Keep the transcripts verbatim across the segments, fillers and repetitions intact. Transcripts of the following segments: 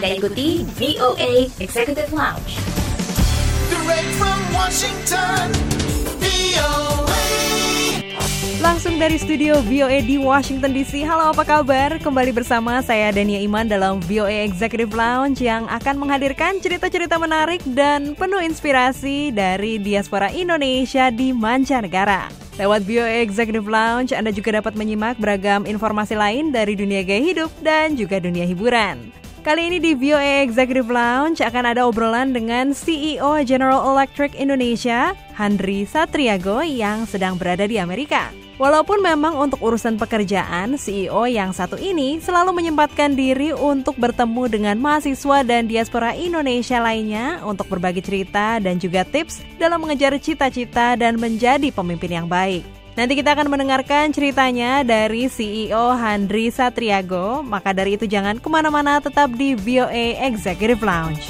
Anda ikuti V O A Executive Lounge. Direct from Washington, V O A. Langsung dari studio V O A di Washington D C. Halo, apa kabar? Kembali bersama saya Dania Iman dalam V O A Executive Lounge yang akan menghadirkan cerita-cerita menarik dan penuh inspirasi dari diaspora Indonesia di mancanegara. Lewat V O A Executive Lounge, Anda juga dapat menyimak beragam informasi lain dari dunia gaya hidup dan juga dunia hiburan. Kali ini di V O A Executive Lounge akan ada obrolan dengan C E O General Electric Indonesia, Handri Satriago yang sedang berada di Amerika. Walaupun memang untuk urusan pekerjaan, C E O yang satu ini selalu menyempatkan diri untuk bertemu dengan mahasiswa dan diaspora Indonesia lainnya untuk berbagi cerita dan juga tips dalam mengejar cita-cita dan menjadi pemimpin yang baik. Nanti kita akan mendengarkan ceritanya dari C E O Handri Satriago, maka dari itu jangan kemana-mana, tetap di V O A Executive Lounge.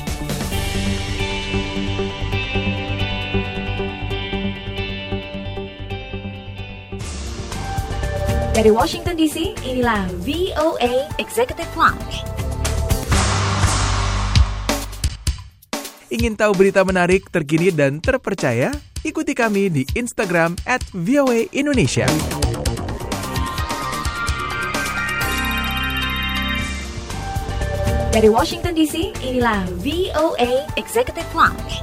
Dari Washington D C, inilah V O A Executive Lounge. Ingin tahu berita menarik, terkini, dan terpercaya? Ikuti kami di Instagram at V O A Indonesia. Dari Washington D C, inilah V O A Executive Lounge.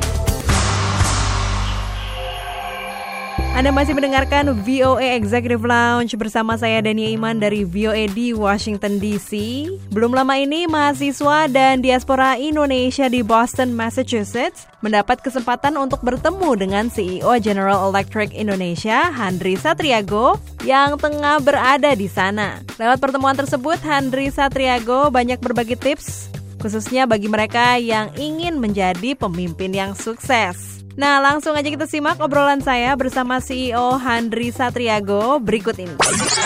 Anda masih mendengarkan V O A Executive Lounge bersama saya Dania Iman dari V O A di Washington D C. Belum lama ini, mahasiswa dan diaspora Indonesia di Boston, Massachusetts mendapat kesempatan untuk bertemu dengan C E O General Electric Indonesia, Handri Satriago, yang tengah berada di sana. Lewat pertemuan tersebut, Handri Satriago banyak berbagi tips, khususnya bagi mereka yang ingin menjadi pemimpin yang sukses. Nah, langsung aja kita simak obrolan saya bersama C E O Handri Satriago berikut ini.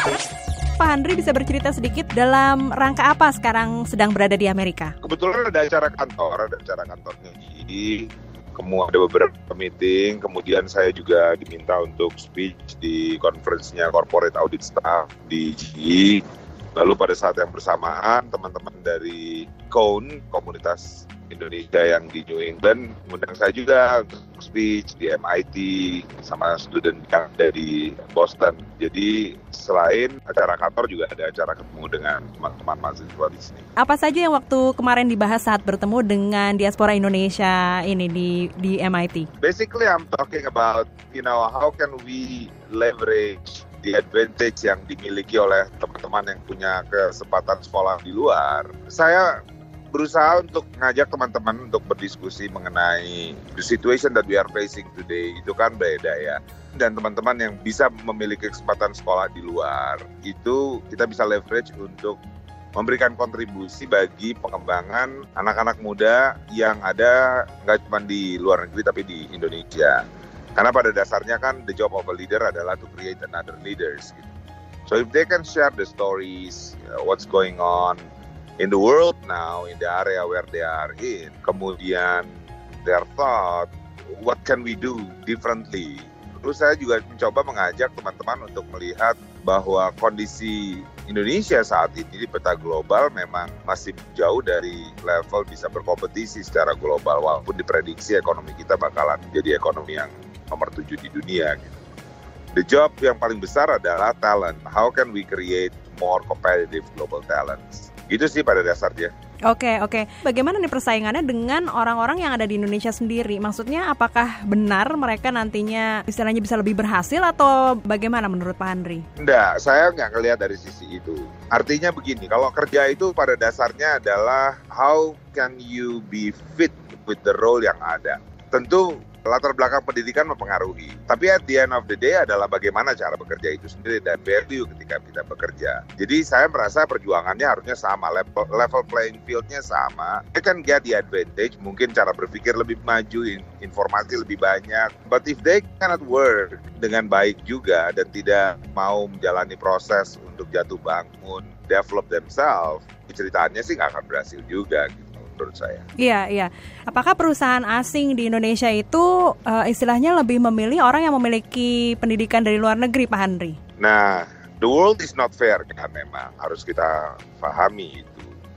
Pak Handri, bisa bercerita sedikit dalam rangka apa sekarang sedang berada di Amerika? Kebetulan ada acara kantor, ada acara kantornya di kemudian ada beberapa meeting, kemudian saya juga diminta untuk speech di conference-nya Corporate Audit Staff di G E. Lalu pada saat yang bersamaan, teman-teman dari C O N, komunitas Indonesia yang di New England, mengundang saya juga untuk speech di M I T sama student yang ada di Boston. Jadi selain acara kantor juga ada acara ketemu dengan teman-teman mahasiswa di sini. Apa saja yang waktu kemarin dibahas saat bertemu dengan diaspora Indonesia ini di di M I T? Basically I'm talking about, you know, how can we leverage the advantage yang dimiliki oleh teman-teman yang punya kesempatan sekolah di luar. Saya berusaha untuk mengajak teman-teman untuk berdiskusi mengenai the situation that we are facing today. Itu kan beda ya. Dan teman-teman yang bisa memiliki kesempatan sekolah di luar, itu kita bisa leverage untuk memberikan kontribusi bagi pengembangan anak-anak muda yang ada nggak cuma di luar negeri tapi di Indonesia. Karena pada dasarnya kan the job of a leader adalah to create another leaders. Gitu. So if they can share the stories, uh, what's going on in the world now, in the area where they are in, kemudian their thought, what can we do differently? Terus saya juga mencoba mengajak teman-teman untuk melihat bahwa kondisi Indonesia saat ini di peta global memang masih jauh dari level bisa berkompetisi secara global, walaupun diprediksi ekonomi kita bakalan menjadi ekonomi yang nomor tujuh di dunia. Gitu. The job yang paling besar adalah talent. How can we create more competitive global talents? Itu sih pada dasarnya. Oke, oke. Bagaimana nih persaingannya dengan orang-orang yang ada di Indonesia sendiri? Maksudnya apakah benar mereka nantinya istilahnya bisa lebih berhasil atau bagaimana menurut Pak Handri? Enggak, saya nggak ngelihat dari sisi itu. Artinya begini, kalau kerja itu pada dasarnya adalah how can you be fit with the role yang ada. Tentu latar belakang pendidikan mempengaruhi. Tapi at the end of the day adalah bagaimana cara bekerja itu sendiri dan value ketika kita bekerja. Jadi saya merasa perjuangannya harusnya sama, level, level playing field-nya sama. They can get the advantage, mungkin cara berpikir lebih maju, informasi lebih banyak. But if they cannot work dengan baik juga dan tidak mau menjalani proses untuk jatuh bangun, develop themselves, ceritaannya sih nggak akan berhasil juga gitu. Menurut saya. Iya, iya. Apakah perusahaan asing di Indonesia itu uh, istilahnya lebih memilih orang yang memiliki pendidikan dari luar negeri, Pak Handri? Nah, the world is not fair kan memang. Harus kita pahami itu.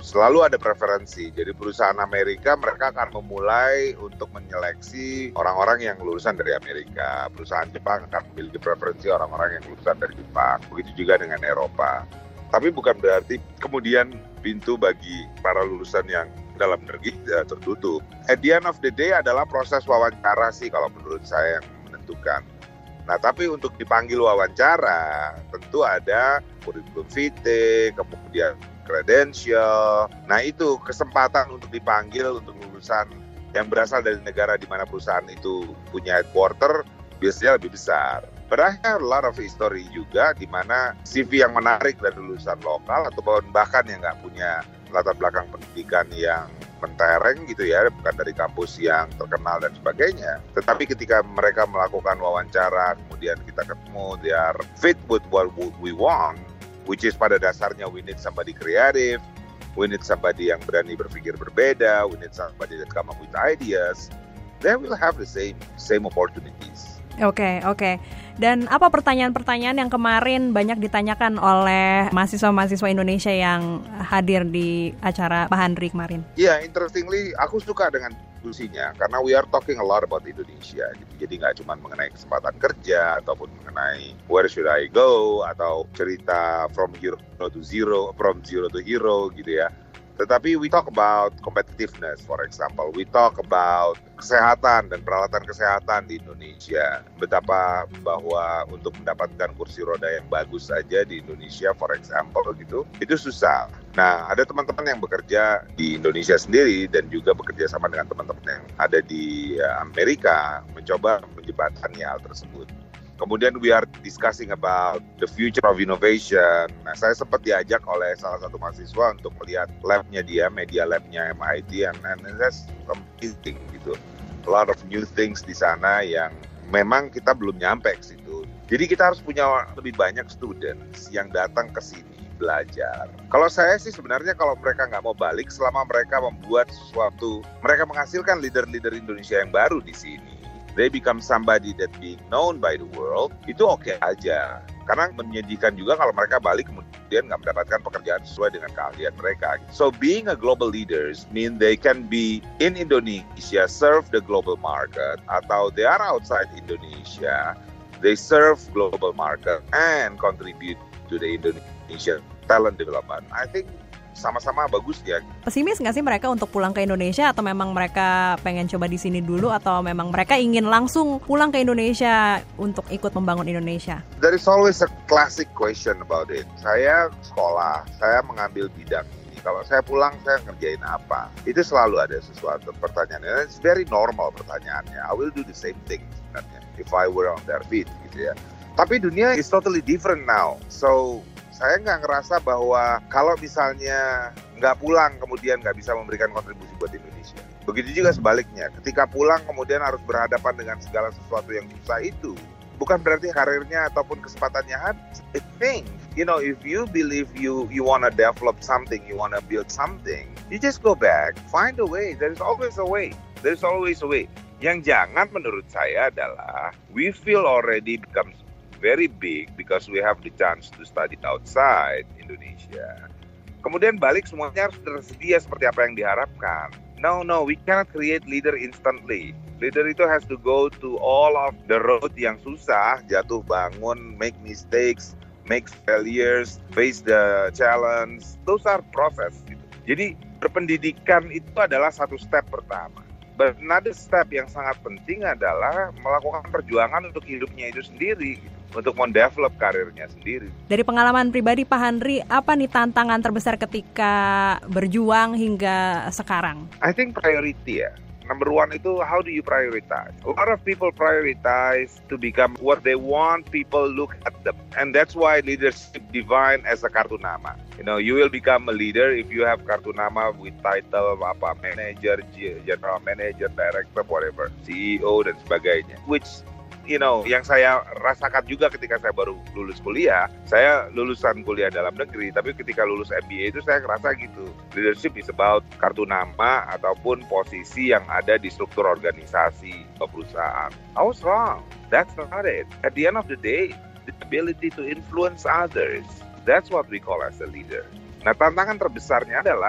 selalu ada preferensi. Jadi perusahaan Amerika mereka akan memulai untuk menyeleksi orang-orang yang lulusan dari Amerika. Perusahaan Jepang akan memiliki preferensi orang-orang yang lulusan dari Jepang. Begitu juga dengan Eropa. Tapi bukan berarti kemudian pintu bagi para lulusan yang dalam negeri uh, tertutup. At the end of the day adalah proses wawancara sih kalau menurut saya yang menentukan. Nah, tapi untuk dipanggil wawancara, tentu ada kurikulum vitae, kemudian credential. Nah, itu kesempatan untuk dipanggil untuk lulusan yang berasal dari negara di mana perusahaan itu punya headquarter biasanya lebih besar. But I have a lot of history juga di mana C V yang menarik dari lulusan lokal atau bahkan yang nggak punya latar belakang pendidikan yang mentereng gitu ya, bukan dari kampus yang terkenal dan sebagainya. Tetapi ketika mereka melakukan wawancara, kemudian kita ketemu, they are fit with what we want, which is pada dasarnya we need somebody creative, we need somebody yang berani berpikir berbeda, we need somebody that come up with ideas, they will have the same same opportunities. Oke, okay, oke. Okay. Dan apa pertanyaan-pertanyaan yang kemarin banyak ditanyakan oleh mahasiswa-mahasiswa Indonesia yang hadir di acara Pak Handri kemarin? Iya, yeah, interestingly, aku suka dengan diskusinya karena we are talking a lot about Indonesia. Gitu. Jadi nggak cuma mengenai kesempatan kerja ataupun mengenai where should I go atau cerita from hero to zero, from zero to hero gitu ya. Tetapi we talk about competitiveness, for example. We talk about kesehatan dan peralatan kesehatan di Indonesia. Betapa bahwa untuk mendapatkan kursi roda yang bagus saja di Indonesia, for example, gitu, itu susah. Nah, ada teman-teman yang bekerja di Indonesia sendiri dan juga bekerja sama dengan teman-teman yang ada di Amerika mencoba menjembatani hal tersebut. Kemudian we are discussing about the future of innovation. Nah, saya sempat diajak oleh salah satu mahasiswa untuk melihat labnya dia, media labnya M I T, and, and that's amazing gitu. A lot of new things di sana yang memang kita belum nyampe ke situ. Jadi kita harus punya lebih banyak students yang datang ke sini belajar. Kalau saya sih sebenarnya kalau mereka nggak mau balik selama mereka membuat sesuatu, mereka menghasilkan leader-leader Indonesia yang baru di sini. They become somebody that being known by the world, itu oke okay aja. Karena menyedihkan juga kalau mereka balik kemudian nggak mendapatkan pekerjaan sesuai dengan keahlian mereka. So being a global leaders mean they can be in Indonesia, serve the global market, atau they are outside Indonesia, they serve global market and contribute to the Indonesia talent development. I think sama-sama bagus ya. Pesimis nggak sih mereka untuk pulang ke Indonesia atau memang mereka pengen coba di sini dulu atau memang mereka ingin langsung pulang ke Indonesia untuk ikut membangun Indonesia? There is always a classic question about it. Saya sekolah, saya mengambil bidang ini. Kalau saya pulang, saya ngerjain apa? Itu selalu ada sesuatu pertanyaan. It's very normal pertanyaannya. I will do the same thing sebenarnya if I were on their feet gitu ya. Tapi dunia is totally different now. So saya nggak ngerasa bahwa kalau misalnya nggak pulang kemudian nggak bisa memberikan kontribusi buat Indonesia. Begitu juga sebaliknya, ketika pulang kemudian harus berhadapan dengan segala sesuatu yang susah itu, bukan berarti karirnya ataupun kesempatannya habis. I think, you know, if you believe you you wanna develop something, you wanna build something, you just go back, find a way. There is always a way. There is always a way. Yang jangan menurut saya adalah we feel already becomes very big because we have the chance to study outside Indonesia. Kemudian balik semuanya harus tersedia seperti apa yang diharapkan. No, no, we cannot create leader instantly. Leader itu has to go to all of the road yang susah, jatuh bangun, make mistakes, make failures, face the challenge. Those are process. Gitu. Jadi berpendidikan itu adalah satu step pertama. But another step yang sangat penting adalah melakukan perjuangan untuk hidupnya itu sendiri, gitu, untuk mendevelop karirnya sendiri. Dari pengalaman pribadi Pak Handri, apa nih tantangan terbesar ketika berjuang hingga sekarang? I think priority ya. Number one itu how do you prioritize? A lot of people prioritize to become what they want people look at them. And that's why leadership defined as a kartu nama. You know, you will become a leader if you have kartu nama with title apa manager, general manager, director, whatever, C E O dan sebagainya. Which you know, yang saya rasakan juga ketika saya baru lulus kuliah, saya lulusan kuliah dalam negeri, tapi ketika lulus M B A itu saya ngerasa gitu. Leadership is about kartu nama ataupun posisi yang ada di struktur organisasi perusahaan. I was wrong. That's not it. At the end of the day, the ability to influence others. That's what we call as a leader. Nah, tantangan terbesarnya adalah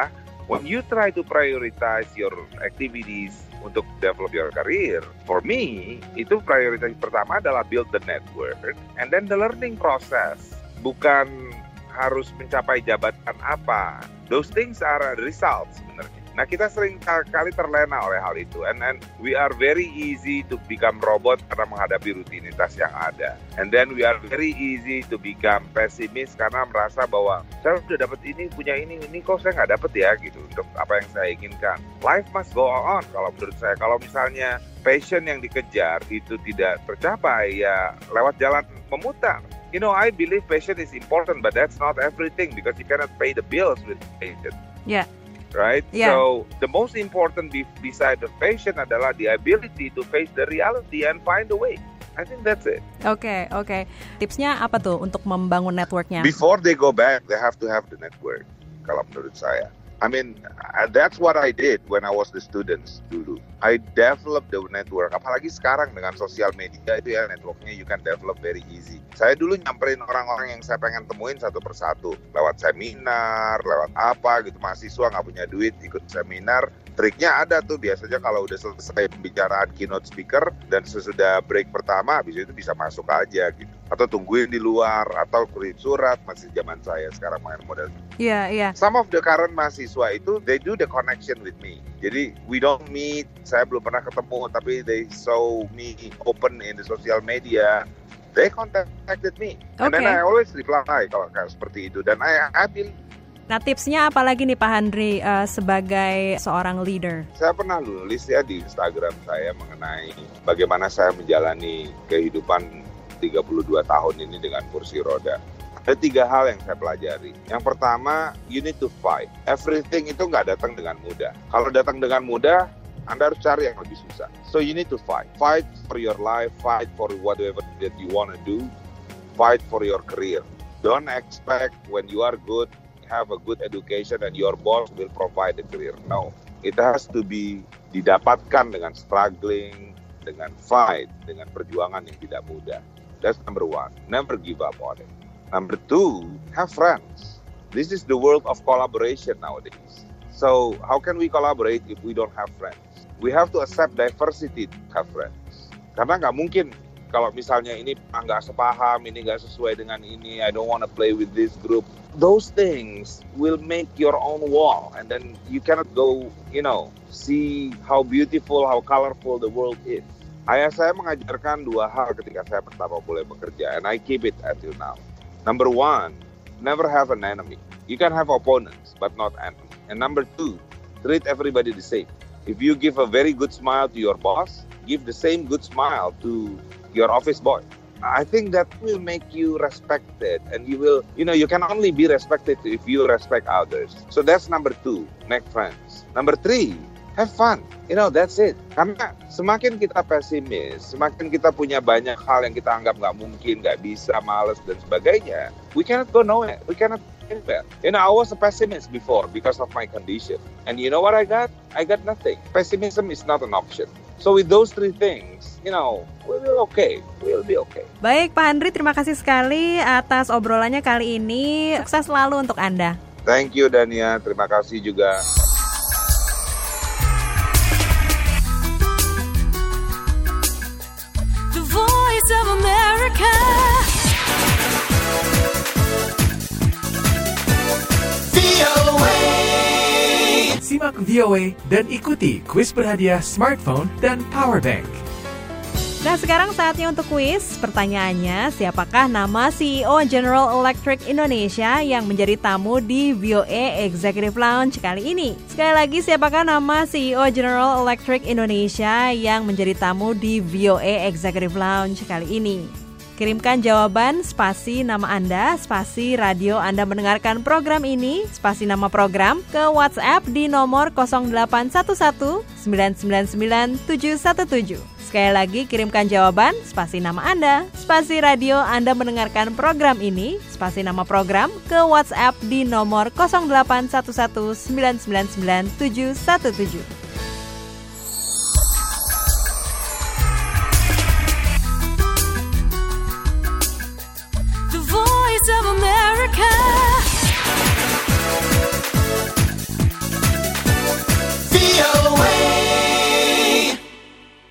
when you try to prioritize your activities untuk develop your career, for me, itu prioritas pertama adalah build the network and then the learning process. Bukan harus mencapai jabatan apa. Those things are results sebenarnya. Nah, kita sering kali terlena oleh hal itu. And then we are very easy to become robot karena menghadapi rutinitas yang ada. And then we are very easy to become pesimis karena merasa bahwa saya sudah dapat ini, punya ini, ini kok saya nggak dapat ya gitu untuk apa yang saya inginkan. Life must go on kalau menurut saya. Kalau misalnya passion yang dikejar itu tidak tercapai, ya lewat jalan memutar. You know, I believe passion is important, but that's not everything because you cannot pay the bills with passion. Yeah. Right? Yeah. So, the most important be- beside the passion adalah the ability to face the reality and find a way. I think that's it. Oke, okay, oke. Okay. Tipsnya apa tuh untuk membangun networknya? Before they go back, they have to have the network. Kalau menurut saya. I mean, that's what I did when I was the students dulu. I developed the network. Apalagi sekarang dengan sosial media itu ya, networknya you can develop very easy. Saya dulu nyamperin orang-orang yang saya pengen temuin satu persatu. Lewat seminar, lewat apa gitu. Mahasiswa nggak punya duit, ikut seminar. Triknya ada tuh, biasanya kalau udah selesai pembicaraan keynote speaker dan sesudah break pertama, habis itu bisa masuk aja gitu. Atau tungguin di luar, atau kirim surat, masih zaman saya sekarang main model. Iya, yeah, iya. Yeah. Some of the current mahasiswa itu, they do the connection with me. Jadi, we don't meet, saya belum pernah ketemu, tapi they saw me open in the social media. They contacted me. Okay. And then I always reply kalau kayak seperti itu. Dan I, I feel. Nah, tipsnya apa lagi nih Pak Handri uh, sebagai seorang leader? Saya pernah nulis ya di Instagram saya mengenai bagaimana saya menjalani kehidupan tiga puluh dua tahun ini dengan kursi roda. Ada tiga hal yang saya pelajari. Yang pertama, you need to fight. Everything itu nggak datang dengan mudah. Kalau datang dengan mudah, Anda harus cari yang lebih susah. So you need to fight. Fight for your life, fight for whatever that you want to do, fight for your career. Don't expect when you are good, have a good education and your boss will provide the career. No, it has to be didapatkan dengan struggling, dengan fight, dengan perjuangan yang tidak mudah. That's number one. Never give up on it. Number two, have friends. This is the world of collaboration nowadays. So how can we collaborate if we don't have friends? We have to accept diversity to have friends. Karena nggak mungkin kalau misalnya ini nggak sepaham, ini nggak sesuai dengan ini, I don't want to play with this group. Those things will make your own wall, and then you cannot go, you know, see how beautiful, how colorful the world is. Ayah saya mengajarkan dua hal ketika saya pertama mulai bekerja, and I keep it until now. Number one, never have an enemy. You can have opponents, but not enemies. And number two, treat everybody the same. If you give a very good smile to your boss, give the same good smile to your office boy. I think that will make you respected, and you will, you know, you can only be respected if you respect others. So that's number two, make friends. Number three, have fun. You know, that's it. Karena semakin kita pesimis, semakin kita punya banyak hal yang kita anggap nggak mungkin, nggak bisa, malas, dan sebagainya, we cannot go nowhere. We cannot anywhere. You know, I was a pessimist before because of my condition. And you know what I got? I got nothing. Pessimism is not an option. So with those three things, you know, we'll be okay. We'll be okay. Baik, Pak Handri, terima kasih sekali atas obrolannya kali ini. Sukses selalu untuk Anda. Thank you, Dania. Terima kasih juga. The Voice of America. V O A. Simak V O A dan ikuti kuis berhadiah smartphone dan power bank. Nah, sekarang saatnya untuk kuis. Pertanyaannya, siapakah nama C E O General Electric Indonesia yang menjadi tamu di V O A Executive Lounge kali ini? Sekali lagi, siapakah nama C E O General Electric Indonesia yang menjadi tamu di V O A Executive Lounge kali ini? Kirimkan jawaban spasi nama Anda, spasi radio Anda mendengarkan program ini, spasi nama program ke WhatsApp di nomor nol delapan satu satu sembilan sembilan sembilan tujuh satu tujuh. Sekali lagi, kirimkan jawaban spasi nama Anda, spasi radio Anda mendengarkan program ini, spasi nama program ke WhatsApp di nomor nol delapan satu satu sembilan sembilan sembilan tujuh satu tujuh.